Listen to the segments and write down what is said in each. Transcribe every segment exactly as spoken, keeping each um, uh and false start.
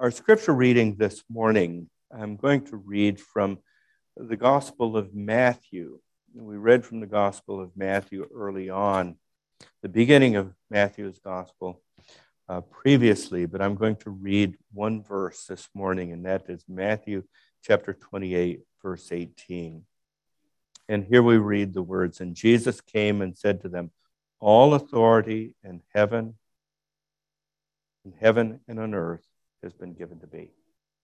our scripture reading this morning, I'm going to read from the Gospel of Matthew. We read from the Gospel of Matthew early on, the beginning of Matthew's Gospel uh, previously, but I'm going to read one verse this morning, and that is Matthew chapter twenty-eight, verse eighteen. And here we read the words, "And Jesus came and said to them, all authority in heaven, in heaven and on earth has been given to me."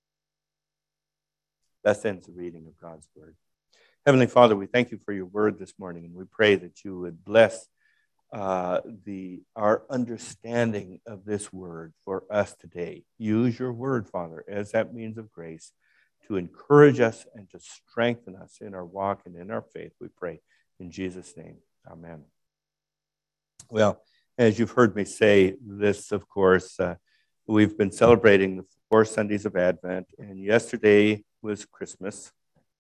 That ends the reading of God's word. Heavenly Father, we thank you for your word this morning, and we pray that you would bless uh, the our understanding of this word for us today. Use your word, Father, as that means of grace to encourage us and to strengthen us in our walk and in our faith, we pray. In Jesus' name, amen. Well, as you've heard me say, this, of course, uh, we've been celebrating the four Sundays of Advent, and yesterday was Christmas.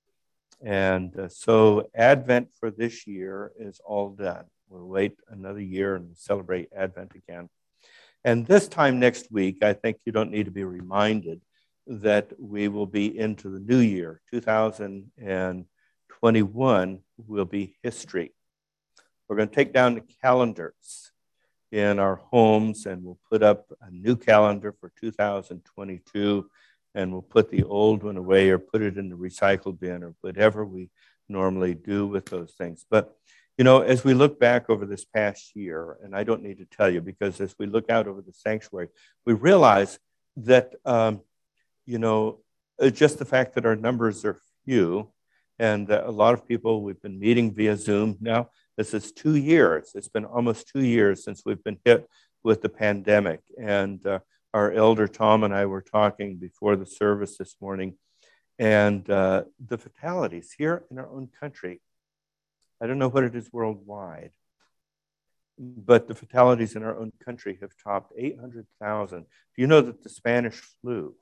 And uh, so Advent for this year is all done. We'll wait another year and celebrate Advent again. And this time next week, I think you don't need to be reminded that we will be into the new year. two thousand twenty-one will be history. We're going to take down the calendars in our homes, and we'll put up a new calendar for two thousand twenty-two, and we'll put the old one away or put it in the recycle bin or whatever we normally do with those things. But, you know, as we look back over this past year, and I don't need to tell you, because as we look out over the sanctuary, we realize that, um, you know, just the fact that our numbers are few, and that a lot of people, we've been meeting via Zoom now. This is two years. It's been almost two years since we've been hit with the pandemic. And uh, our elder Tom and I were talking before the service this morning, and uh, the fatalities here in our own country, I don't know what it is worldwide, but the fatalities in our own country have topped eight hundred thousand. Do you know that the Spanish flu,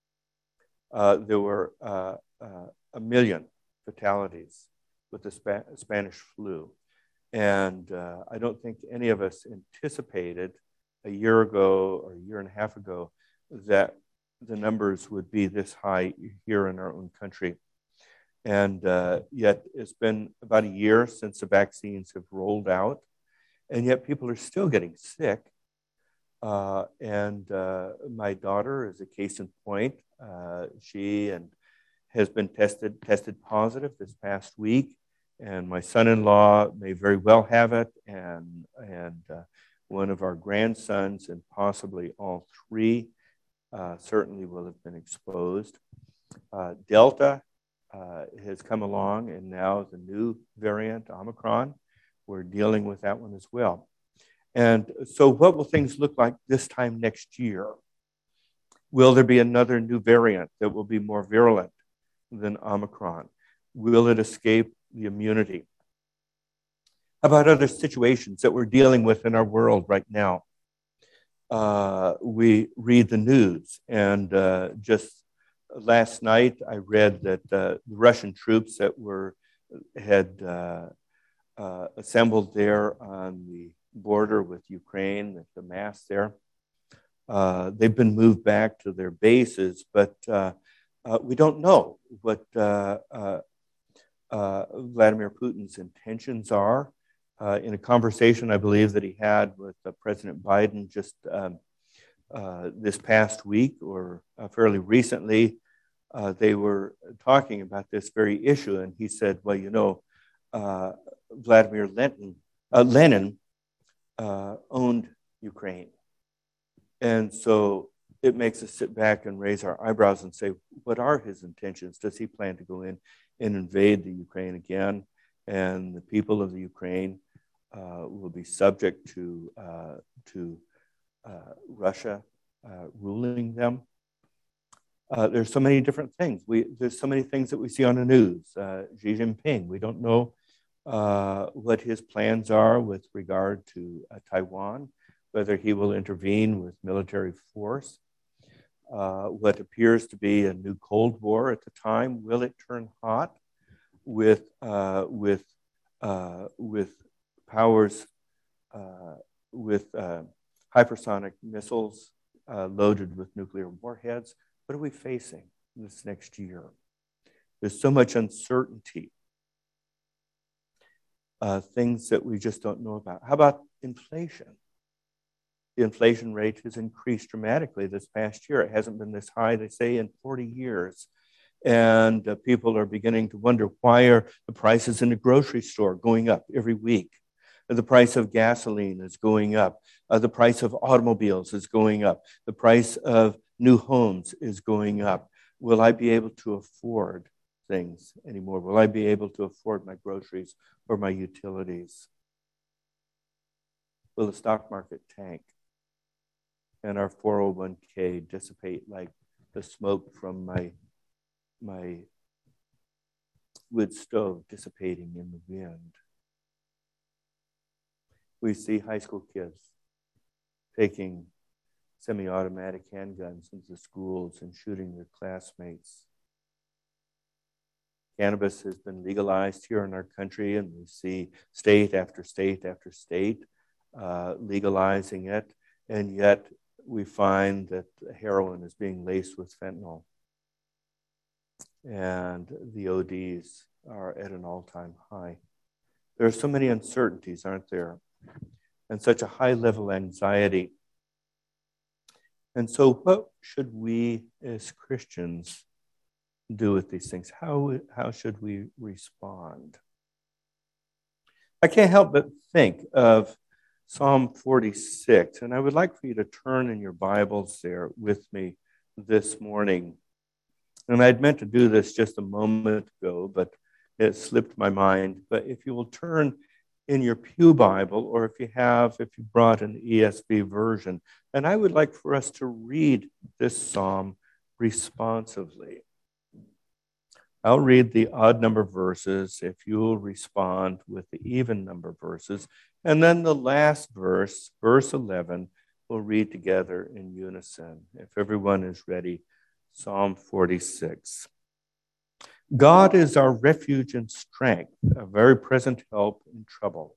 uh, there were uh, uh, a million fatalities with the Spa- Spanish flu? And uh, I don't think any of us anticipated a year ago or a year and a half ago that the numbers would be this high here in our own country. And uh, yet it's been about a year since the vaccines have rolled out, and yet people are still getting sick. Uh, and uh, my daughter is a case in point. Uh, she and has been tested tested positive this past week. And my son-in-law may very well have it, and, and uh, one of our grandsons, and possibly all three, uh, certainly will have been exposed. Uh, Delta uh, has come along, and now the new variant, Omicron, we're dealing with that one as well. And so what will things look like this time next year? Will there be another new variant that will be more virulent than Omicron? Will it escape the immunity? How about other situations that we're dealing with in our world right now? Uh, we read the news, and uh, just last night I read that uh, the Russian troops that were had uh, uh, assembled there on the border with Ukraine, at the mass there, uh, they've been moved back to their bases, but uh, uh, we don't know what uh, uh, Uh, Vladimir Putin's intentions are. Uh, in a conversation, I believe, that he had with uh, President Biden just um, uh, this past week or uh, fairly recently, uh, they were talking about this very issue. And he said, well, you know, uh, Vladimir Lenin, uh, Lenin uh, owned Ukraine. And so it makes us sit back and raise our eyebrows and say, what are his intentions? Does he plan to go in and invade the Ukraine again, and the people of the Ukraine uh, will be subject to uh, to uh, Russia uh, ruling them? Uh, there's so many different things. We there's so many things that we see on the news. Uh, Xi Jinping, we don't know uh, what his plans are with regard to uh, Taiwan, whether he will intervene with military force. Uh, what appears to be a new Cold War at the time, will it turn hot with uh, with uh, with powers uh, with uh, hypersonic missiles uh, loaded with nuclear warheads. What are we facing this next year? There's so much uncertainty, uh, things that we just don't know about. How about inflation? The inflation rate has increased dramatically this past year. It hasn't been this high, they say, in forty years. And uh, people are beginning to wonder, why are the prices in the grocery store going up every week? The price of gasoline is going up. Uh, the price of automobiles is going up. The price of new homes is going up. Will I be able to afford things anymore? Will I be able to afford my groceries or my utilities? Will the stock market tank and our four oh one k dissipate like the smoke from my, my wood stove dissipating in the wind? We see high school kids taking semi-automatic handguns into schools and shooting their classmates. Cannabis has been legalized here in our country, and we see state after state after state uh, legalizing it, and yet we find that heroin is being laced with fentanyl. And the O Ds are at an all-time high. There are so many uncertainties, aren't there? And such a high level of anxiety. And so what should we as Christians do with these things? How, how should we respond? I can't help but think of Psalm forty-six, and I would like for you to turn in your Bibles there with me this morning. And I'd meant to do this just a moment ago, but it slipped my mind. But if you will turn in your pew Bible, or if you have, if you brought an E S V version, and I would like for us to read this psalm responsively. I'll read the odd number verses if you'll respond with the even number verses. And then the last verse, verse eleven, we'll read together in unison. If everyone is ready, Psalm forty-six. God is our refuge and strength, a very present help in trouble.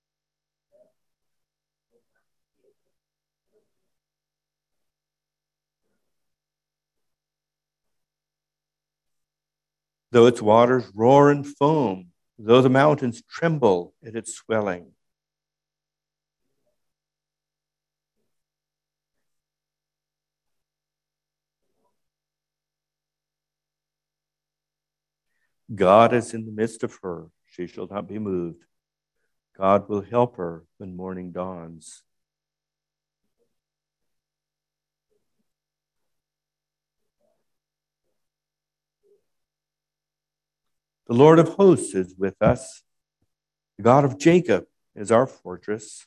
Though its waters roar and foam, though the mountains tremble at its swelling. God is in the midst of her, she shall not be moved. God will help her when morning dawns. The Lord of hosts is with us. The God of Jacob is our fortress.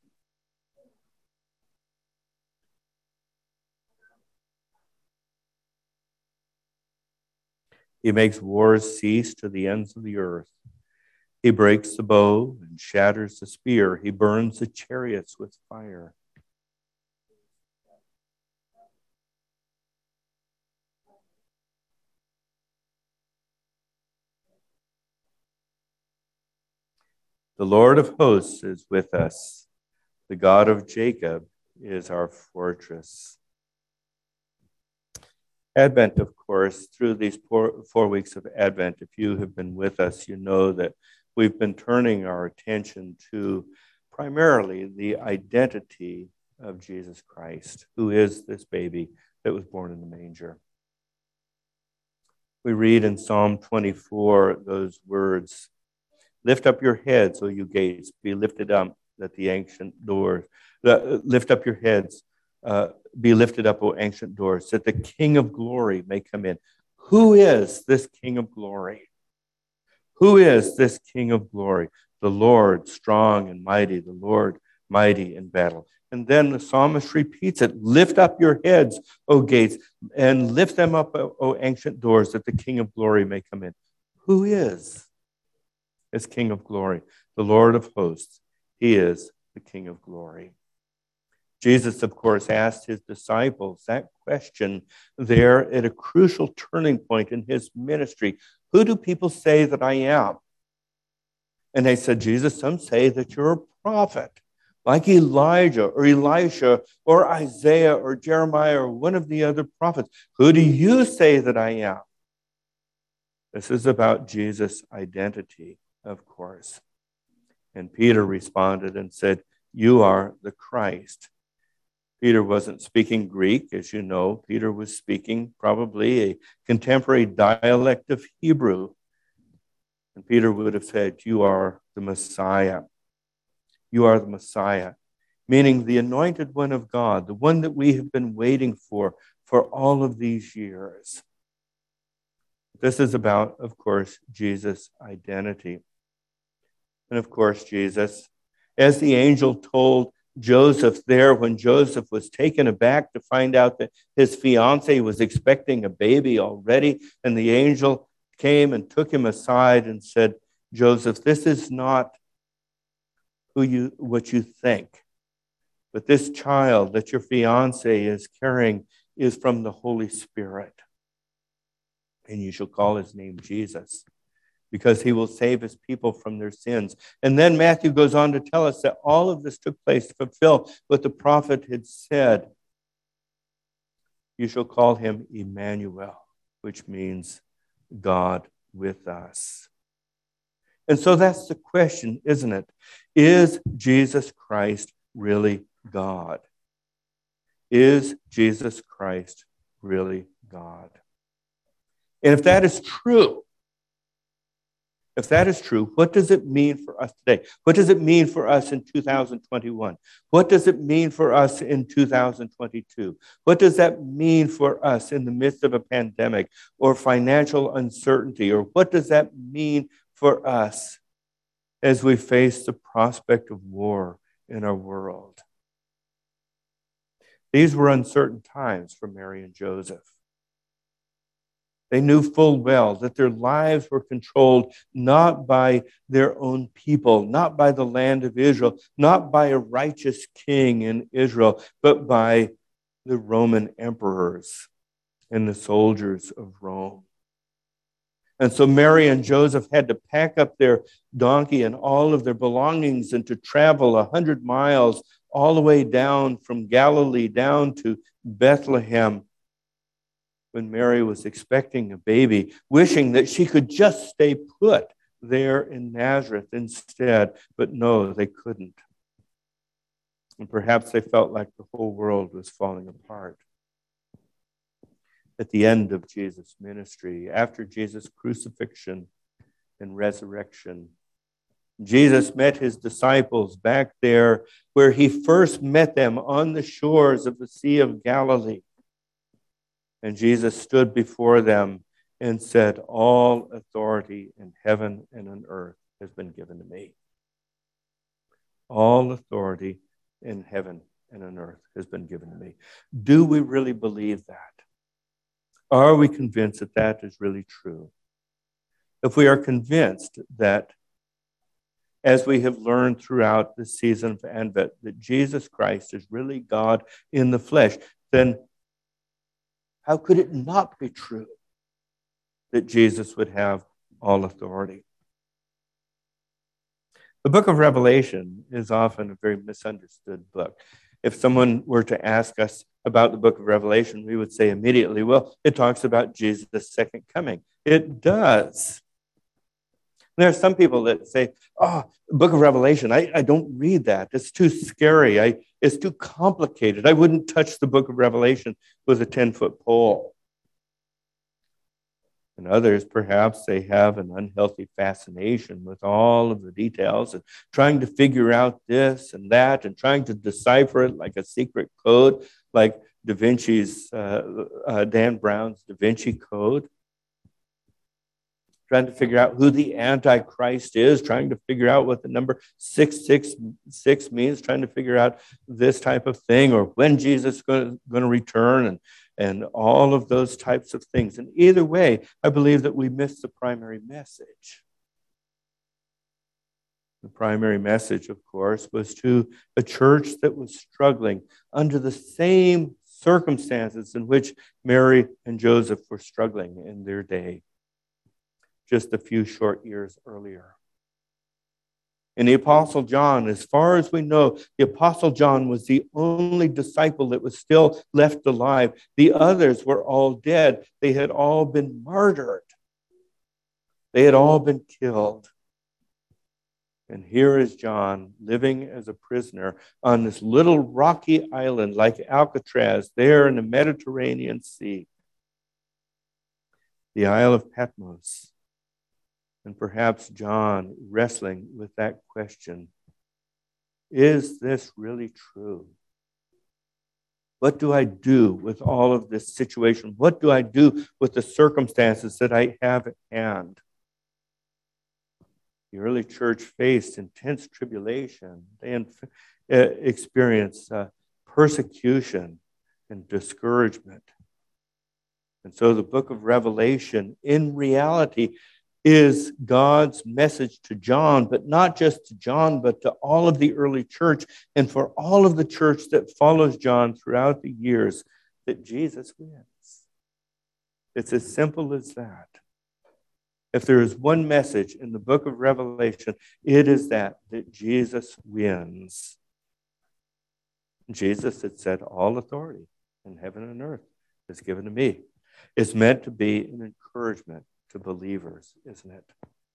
He makes wars cease to the ends of the earth. He breaks the bow and shatters the spear. He burns the chariots with fire. The Lord of hosts is with us. The God of Jacob is our fortress. Advent, of course, through these four, four weeks of Advent, if you have been with us, you know that we've been turning our attention to primarily the identity of Jesus Christ, who is this baby that was born in the manger. We read in Psalm twenty-four those words, "Lift up your heads, O you gates, be lifted up, that the ancient doors, uh, lift up your heads, uh, be lifted up, O ancient doors, that the King of glory may come in." Who is this King of glory? Who is this King of glory? The Lord, strong and mighty, the Lord, mighty in battle. And then the psalmist repeats it, "Lift up your heads, O gates, and lift them up, O ancient doors, that the King of glory may come in." Who is this King of glory? The Lord of hosts. He is the King of glory. Jesus, of course, asked his disciples that question there at a crucial turning point in his ministry. Who do people say that I am? And they said, Jesus, some say that you're a prophet. like Elijah or Elisha or Isaiah or Jeremiah or one of the other prophets. Who do you say that I am? This is about Jesus' identity, of course. And Peter responded and said, you are the Christ. Peter wasn't speaking Greek, as you know. Peter was speaking probably a contemporary dialect of Hebrew. And Peter would have said, you are the Messiah. You are the Messiah, meaning the anointed one of God, the one that we have been waiting for for all of these years. This is about, of course, Jesus' identity. And of course, Jesus, as the angel told Joseph there when Joseph was taken aback to find out that his fiancée was expecting a baby already, and the angel came and took him aside and said, Joseph, this is not who you what you think, but this child that your fiancée is carrying is from the Holy Spirit. And you shall call his name Jesus, because he will save his people from their sins. And then Matthew goes on to tell us that all of this took place to fulfill what the prophet had said. You shall call him Emmanuel, which means God with us. And so that's the question, isn't it? Is Jesus Christ really God? Is Jesus Christ really God? And if that is true, if that is true, what does it mean for us today? What does it mean for us in two thousand twenty-one? What does it mean for us in two thousand twenty-two? What does that mean for us in the midst of a pandemic or financial uncertainty? Or what does that mean for us as we face the prospect of war in our world? These were uncertain times for Mary and Joseph. They knew full well that their lives were controlled not by their own people, not by the land of Israel, not by a righteous king in Israel, but by the Roman emperors and the soldiers of Rome. And so Mary and Joseph had to pack up their donkey and all of their belongings and to travel a hundred miles all the way down from Galilee down to Bethlehem, when Mary was expecting a baby, wishing that she could just stay put there in Nazareth instead. But no, they couldn't. And perhaps they felt like the whole world was falling apart. At the end of Jesus' ministry, after Jesus' crucifixion and resurrection, Jesus met his disciples back there where he first met them on the shores of the Sea of Galilee. And Jesus stood before them and said, all authority in heaven and on earth has been given to me. All authority in heaven and on earth has been given to me. Do we really believe that? Are we convinced that that is really true? If we are convinced that, as we have learned throughout the season of Advent, that Jesus Christ is really God in the flesh, then how could it not be true that Jesus would have all authority? The book of Revelation is often a very misunderstood book. If someone were to ask us about the book of Revelation, we would say immediately, well, it talks about Jesus' second coming. It does. There are some people that say, oh, the book of Revelation, I, I don't read that. It's too scary. I, it's too complicated. I wouldn't touch the book of Revelation with a ten-foot pole. And others, perhaps, they have an unhealthy fascination with all of the details and trying to figure out this and that and trying to decipher it like a secret code, like Da Vinci's, uh, uh, Dan Brown's Da Vinci Code. Trying to figure out who the Antichrist is, trying to figure out what the number six six six means, trying to figure out this type of thing, or when Jesus is going to return, and, and all of those types of things. And either way, I believe that we miss the primary message. The primary message, of course, was to a church that was struggling under the same circumstances in which Mary and Joseph were struggling in their day, just a few short years earlier. And the Apostle John, as far as we know, the Apostle John was the only disciple that was still left alive. The others were all dead. They had all been martyred. They had all been killed. And here is John living as a prisoner on this little rocky island like Alcatraz there in the Mediterranean Sea, the Isle of Patmos. And perhaps John wrestling with that question, is this really true? What do I do with all of this situation? What do I do with the circumstances that I have at hand? The early church faced intense tribulation. They inf- experienced uh, persecution and discouragement. And so the book of Revelation, in reality, is God's message to John, but not just to John, but to all of the early church and for all of the church that follows John throughout the years, that Jesus wins. It's as simple as that. If there is one message in the book of Revelation, it is that, that Jesus wins. Jesus had said, all authority in heaven and earth is given to me. It's meant to be an encouragement to believers, isn't it?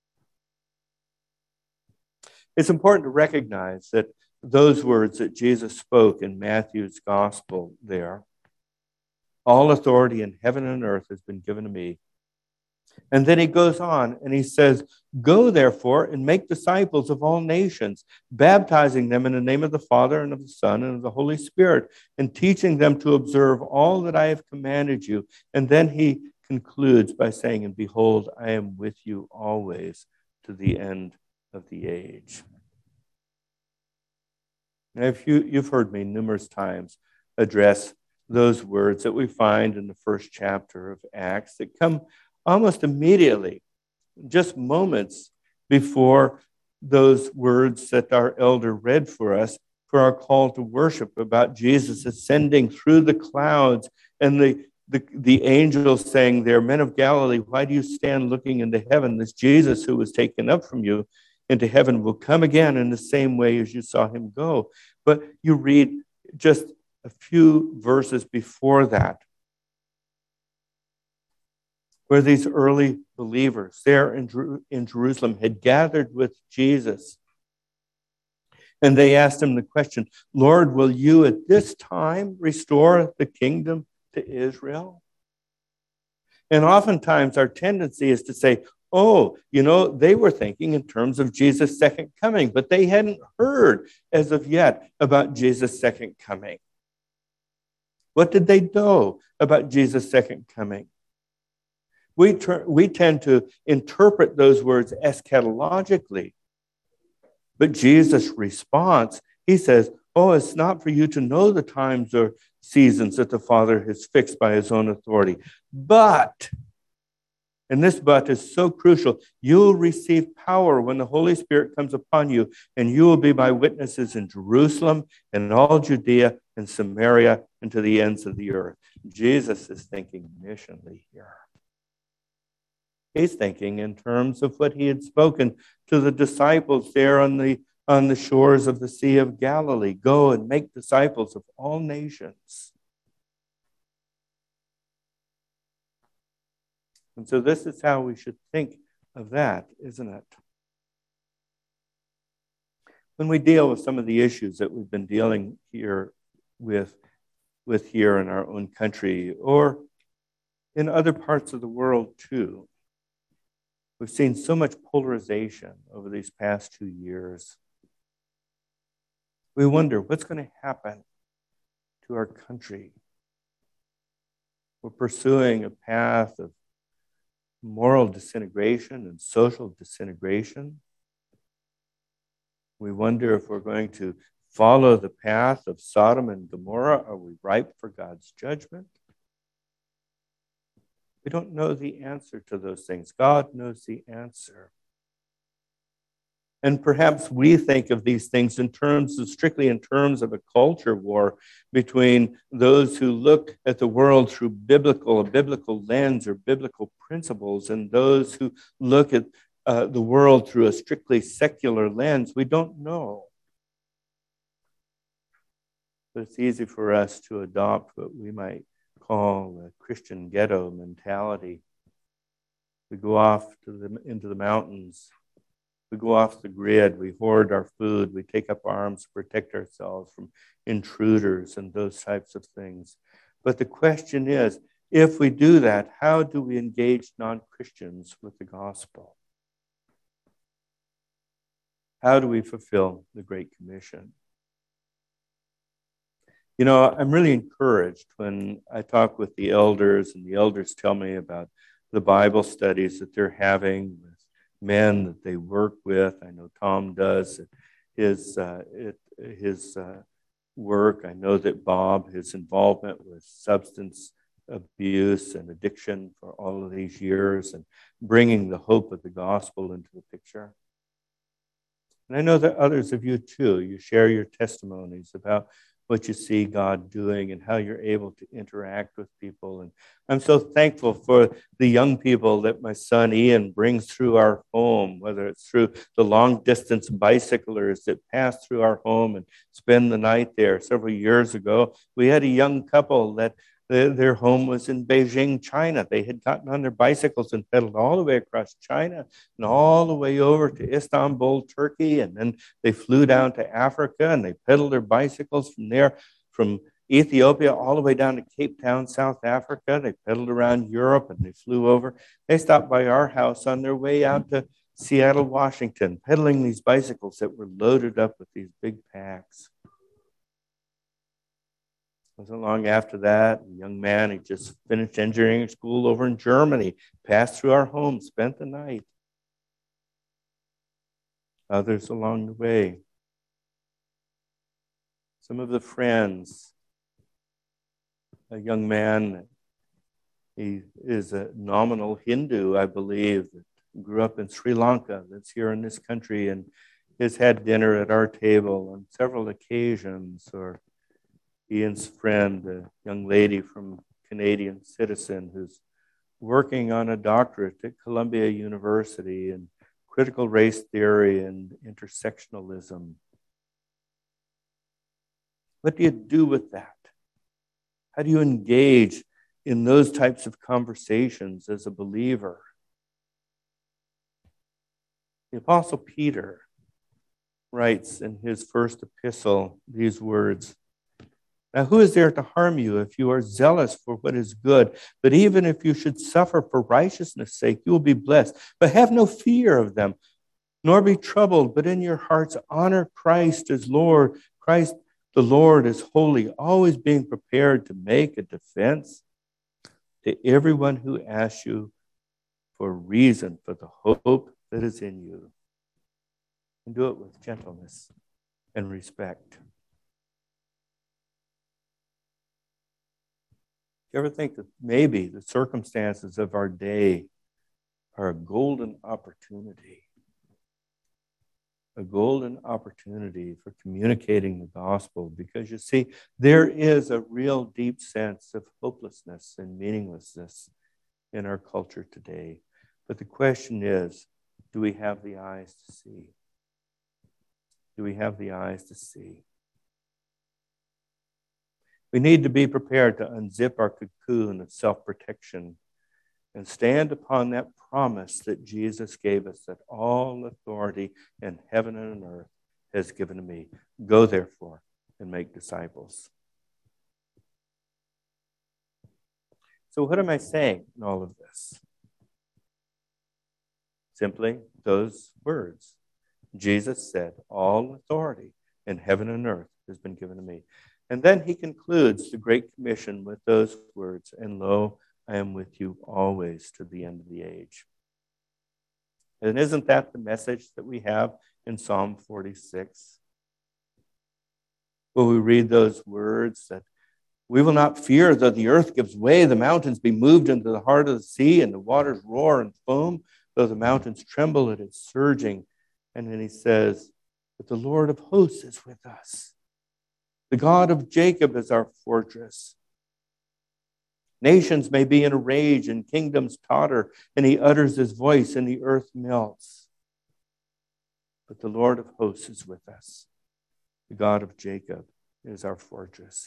It's important to recognize that those words that Jesus spoke in Matthew's gospel there, all authority in heaven and earth has been given to me. And then he goes on and he says, go therefore and make disciples of all nations, baptizing them in the name of the Father and of the Son and of the Holy Spirit, and teaching them to observe all that I have commanded you. And then he concludes by saying, and behold, I am with you always to the end of the age. Now, if you, you've heard me numerous times address those words that we find in the first chapter of Acts that come almost immediately, just moments before those words that our elder read for us for our call to worship about Jesus ascending through the clouds and the, the, the angels saying there, men of Galilee, why do you stand looking into heaven? This Jesus who was taken up from you into heaven will come again in the same way as you saw him go. But you read just a few verses before that, where these early believers there in, Jer- in Jerusalem had gathered with Jesus. And they asked him the question, Lord, will you at this time restore the kingdom to Israel? And oftentimes our tendency is to say, oh, you know, they were thinking in terms of Jesus' second coming, but they hadn't heard as of yet about Jesus' second coming. What did they know about Jesus' second coming? We, ter- we tend to interpret those words eschatologically. But Jesus' response, he says, oh, it's not for you to know the times or seasons that the Father has fixed by his own authority. But, and this but is so crucial, you will receive power when the Holy Spirit comes upon you, and you will be my witnesses in Jerusalem and in all Judea and Samaria and to the ends of the earth. Jesus is thinking missionally here. He's thinking in terms of what he had spoken to the disciples there on the, on the shores of the Sea of Galilee. Go and make disciples of all nations. And so this is how we should think of that, isn't it? When we deal with some of the issues that we've been dealing here with, with here in our own country or in other parts of the world too, we've seen so much polarization over these past two years. We wonder what's going to happen to our country. We're pursuing a path of moral disintegration and social disintegration. We wonder if we're going to follow the path of Sodom and Gomorrah. Are we ripe for God's judgment? We don't know the answer to those things. God knows the answer. And perhaps we think of these things in terms of, strictly in terms of a culture war between those who look at the world through biblical, a biblical lens or biblical principles, and those who look at uh, the world through a strictly secular lens, we don't know. But it's easy for us to adopt what we might call a Christian ghetto mentality. We go off to the, into the mountains. We go off the grid. We hoard our food. We take up arms to protect ourselves from intruders and those types of things. But the question is, if we do that, how do we engage non-Christians with the gospel? How do we fulfill the Great Commission? You know, I'm really encouraged when I talk with the elders and the elders tell me about the Bible studies that they're having with men that they work with. I know Tom does his, uh, it, his uh, work. I know that Bob, his involvement with substance abuse and addiction for all of these years and bringing the hope of the gospel into the picture. And I know that others of you too, you share your testimonies about what you see God doing and how you're able to interact with people. And I'm so thankful for the young people that my son Ian brings through our home, whether it's through the long distance bicyclers that pass through our home and spend the night there. Several years ago, we had a young couple that their home was in Beijing, China. They had gotten on their bicycles and pedaled all the way across China and all the way over to Istanbul, Turkey. And then they flew down to Africa and they pedaled their bicycles from there, from Ethiopia all the way down to Cape Town, South Africa. They pedaled around Europe and they flew over. They stopped by our house on their way out to Seattle, Washington, pedaling these bicycles that were loaded up with these big packs. Wasn't long after that, a young man, he just finished engineering school over in Germany, passed through our home, spent the night. Others along the way. Some of the friends, a young man, he is a nominal Hindu, I believe, that grew up in Sri Lanka, that's here in this country, and has had dinner at our table on several occasions, or Ian's friend, a young lady from Canadian citizen who's working on a doctorate at Columbia University in critical race theory and intersectionalism. What do you do with that? How do you engage in those types of conversations as a believer? The Apostle Peter writes in his first epistle these words, "Now, who is there to harm you if you are zealous for what is good? But even if you should suffer for righteousness' sake, you will be blessed. But have no fear of them, nor be troubled, but in your hearts honor Christ as Lord. Christ the Lord is holy, always being prepared to make a defense to everyone who asks you for reason for the hope that is in you. And do it with gentleness and respect." You ever think that maybe the circumstances of our day are a golden opportunity? A golden opportunity for communicating the gospel, because you see, there is a real deep sense of hopelessness and meaninglessness in our culture today. But the question is, do we have the eyes to see? Do we have the eyes to see? We need to be prepared to unzip our cocoon of self-protection and stand upon that promise that Jesus gave us, that all authority in heaven and on earth has given to me. Go therefore and make disciples. So what am I saying in all of this? Simply those words. Jesus said, all authority in heaven and earth has been given to me. And then he concludes the Great Commission with those words, "And lo, I am with you always to the end of the age." And isn't that the message that we have in Psalm forty-six? Will we read those words that we will not fear though the earth gives way, the mountains be moved into the heart of the sea, and the waters roar and foam, though the mountains tremble at its surging. And then he says, but the Lord of hosts is with us. The God of Jacob is our fortress. Nations may be in a rage and kingdoms totter, and he utters his voice and the earth melts. But the Lord of hosts is with us. The God of Jacob is our fortress.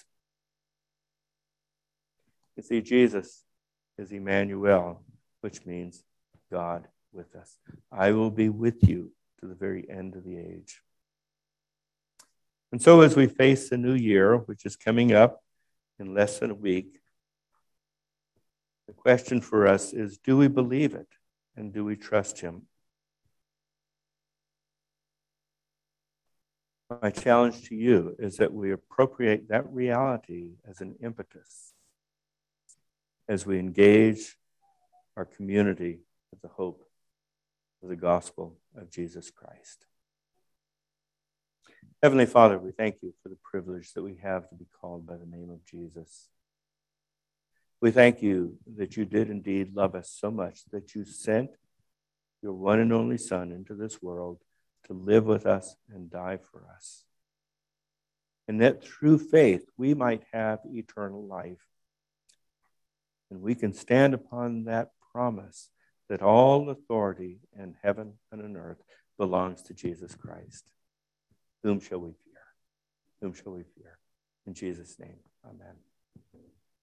You see, Jesus is Emmanuel, which means God with us. I will be with you to the very end of the age. And so as we face the new year, which is coming up in less than a week, the question for us is, do we believe it and do we trust him? My challenge to you is that we appropriate that reality as an impetus as we engage our community with the hope of the gospel of Jesus Christ. Heavenly Father, we thank you for the privilege that we have to be called by the name of Jesus. We thank you that you did indeed love us so much that you sent your one and only Son into this world to live with us and die for us. And that through faith we might have eternal life. And we can stand upon that promise that all authority in heaven and on earth belongs to Jesus Christ. Whom shall we fear? Whom shall we fear? In Jesus' name, amen.